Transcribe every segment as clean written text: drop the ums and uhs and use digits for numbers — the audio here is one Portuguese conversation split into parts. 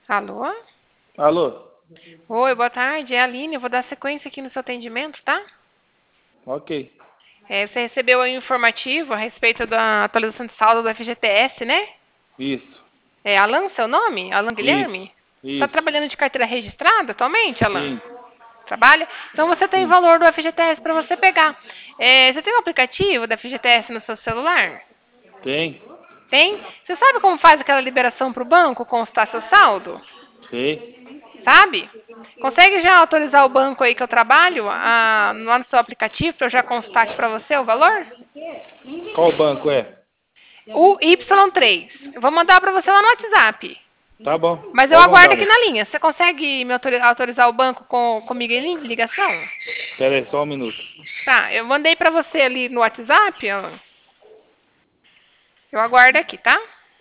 Alô? Alô? Oi, boa tarde. É a Aline. Eu vou dar sequência aqui no seu atendimento, tá? Ok. Você recebeu aí um informativo a respeito da atualização de saldo do FGTS, né? Isso. É Alan seu nome? Alan Isso. Guilherme? Você está Isso. trabalhando de carteira registrada atualmente, Alan? Sim. Trabalha? Então você tem Sim. valor do FGTS para você pegar. Você tem um aplicativo da FGTS no seu celular? Tem? Tem? Você sabe como faz aquela liberação para o banco constar seu saldo? Sei. Sabe? Consegue já autorizar o banco aí que eu trabalho lá no seu aplicativo para eu já constate para você o valor? Qual banco é? O Y3. Eu vou mandar para você lá no WhatsApp. Tá bom. Mas eu Pode aguardo mandar, aqui moço. na linha. Você consegue me autorizar o banco comigo em ligação? Pera aí, só um minuto. Tá, eu mandei para você ali no WhatsApp, Alan. Eu aguardo aqui, tá?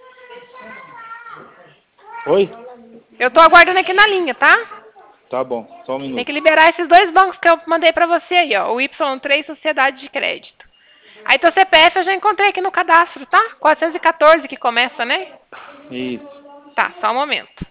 Oi? Eu tô aguardando aqui na linha, tá? Tá bom, só um Tem que minuto. liberar esses dois bancos que eu mandei para você aí, ó. O Y3 Sociedade de Crédito. Aí teu CPF eu já encontrei aqui no cadastro, tá? 414 que começa, né? Isso. Tá, só um momento.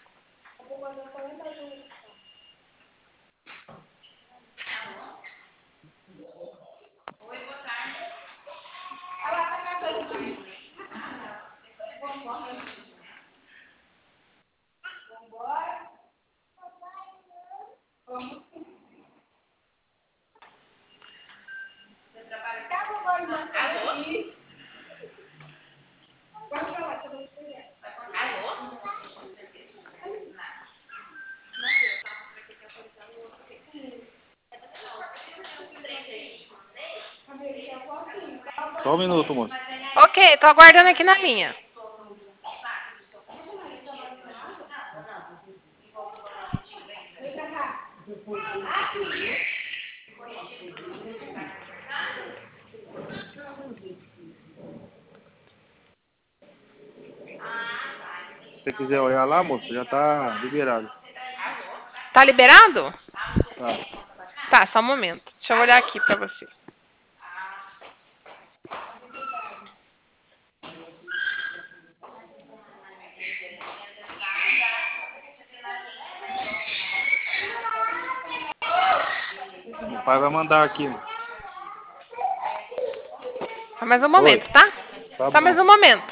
Só um minuto, moço. Ok, tô aguardando aqui na linha. Se você quiser olhar lá, moço, já tá liberado. Tá liberado? Tá. Tá, só um momento. Deixa eu olhar aqui pra você. Meu pai vai mandar aqui. Só mais um Oi. momento, tá? Tá Só mais bom. um momento.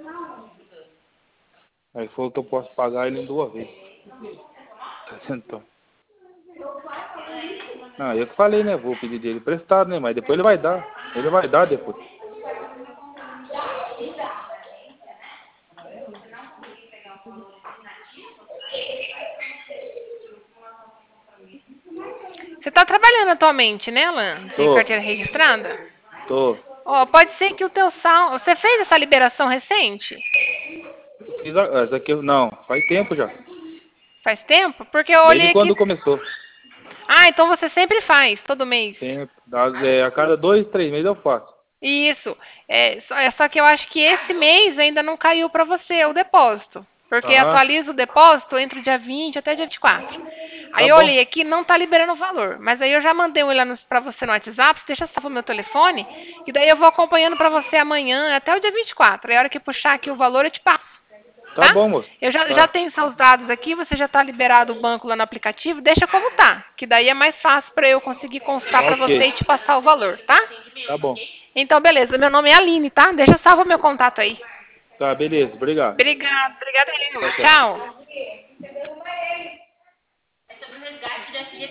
Aí falou que eu posso pagar ele em duas vezes. Tá dizendo, então. Não, eu que falei, né? Vou pedir dele emprestado, né? Mas depois ele vai dar. Ele vai dar depois. Você tá trabalhando atualmente, né, Alan? De Tô. carteira registrada? Tô. Ó, pode ser que o teu saldo... Você fez essa liberação recente? Essa aqui, não, faz tempo já. Faz tempo? Porque eu Desde olhei aqui... quando começou. Ah, então você sempre faz, todo mês. Tempo. A cada 2, 3 meses eu faço. Isso. É só que eu acho que esse mês ainda não caiu para você o depósito. Porque Aham. atualiza o depósito entre o dia 20 até dia 24. Aí Tá eu bom. olhei aqui, não tá liberando o valor. Mas aí eu já mandei um lá para você no WhatsApp, você deixa salvo o meu telefone, e daí eu vou acompanhando para você amanhã até o dia 24. Aí a hora que puxar aqui o valor, eu te passo. Tá Tá? bom, moço. Eu já Tá. tenho seus dados aqui, você já está liberado o banco lá no aplicativo, deixa como tá, que daí é mais fácil para eu conseguir constar para Ok. você e te passar o valor, tá? Tá bom. Então, beleza. Meu nome é Aline, tá? Deixa salvo o meu contato aí. Tá, beleza. Obrigado. Obrigada, Tchau, Aline. tchau. Tchau.